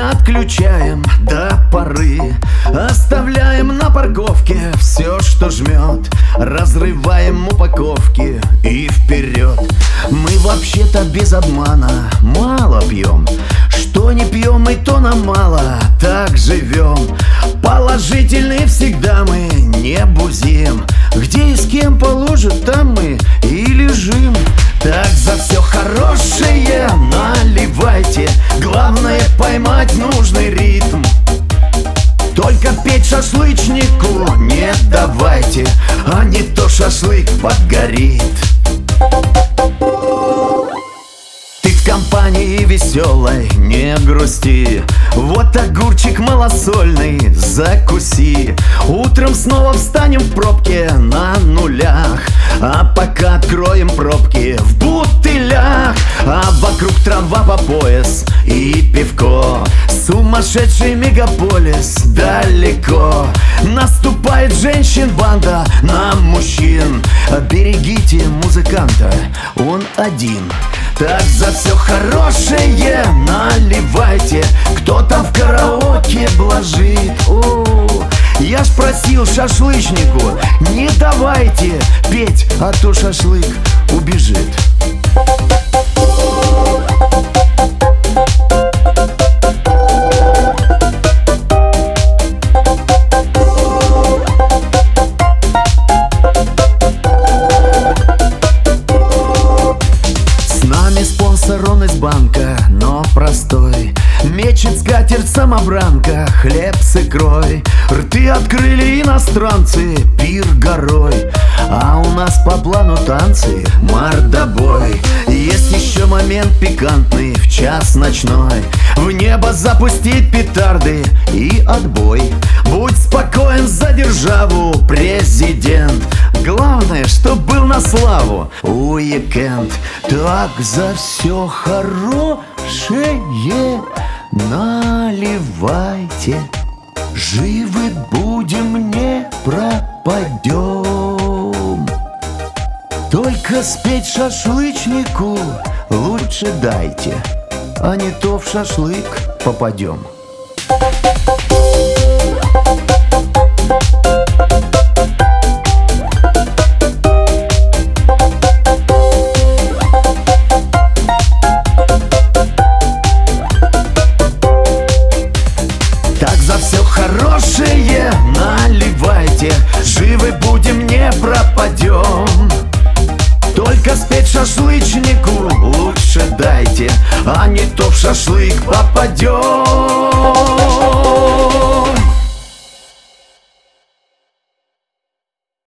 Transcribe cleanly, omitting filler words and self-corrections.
отключаем до поры, оставляем на парковке все, что жмет, разрываем упаковки и вперед. Мы вообще-то без обмана мало пьем, что не пьем и то нам мало, так живем. Положительные всегда мы, не бузим, где и с кем положат, там мы и лежим. Так за все хорошее наливайте, главное поймать нужный ритм. Только петь шашлычнику не давайте, а не то шашлык подгорит. Ты в компании веселой, не грусти, вот огурчик малосольный закуси. Утром снова встанем в пробке на нулях, а пока откроем пробки в бутылях. А вокруг трава по пояс и пивко, сумасшедший мегаполис далеко. Наступает женщин банда на мужчин, берегите музыканта, он один. Так за все хорошее наливайте, кто там в караоке блажит. Я ж просил шашлычнику, не давайте петь, а то шашлык убежит. Он из банка, но простой, мечет скатерть самобранка, хлеб с икрой. Рты открыли иностранцы, пир горой, а у нас по плану танцы, мордобой. Есть еще момент пикантный в час ночной, в небо запустить петарды и отбой. Будь спокоен за державу, президент, главное, чтоб был на славу уикенд. Так за все хорошее наливайте, живы будем, не пропадем. Только спеть шашлычнику лучше дайте, а не то в шашлык попадем. За все хорошее наливайте, живы будем, не пропадем. Только спеть шашлычнику лучше дайте, а не то в шашлык попадем.